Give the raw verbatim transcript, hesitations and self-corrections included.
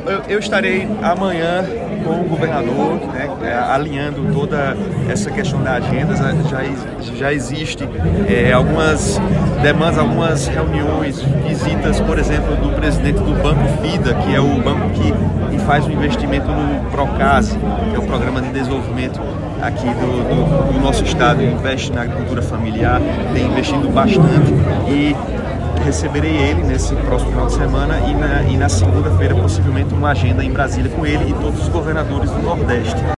eu, eu estarei amanhã com o governador, né, alinhando toda essa questão da agenda. Já, já existe é, algumas demandas, algumas reuniões, visitas, por exemplo, do presidente do Banco FIDA, que é o banco que, que faz o investimento no PROCASE, que é o Programa de Desenvolvimento aqui do, do, do nosso estado, investe na agricultura familiar, tem investido bastante, e receberei ele nesse próximo final de semana e na, e na segunda-feira possivelmente uma agenda em Brasília com ele e todos os governadores do Nordeste.